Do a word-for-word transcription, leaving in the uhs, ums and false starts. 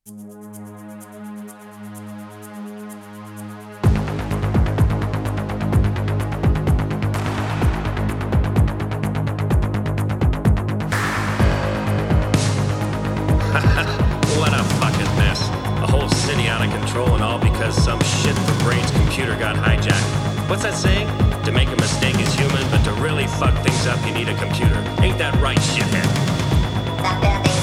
What a fucking mess. A whole city out of control and all because some shit for brains computer got hijacked. What's that saying? To make a mistake is human, but to really fuck things up you need a computer. Ain't that right, shithead?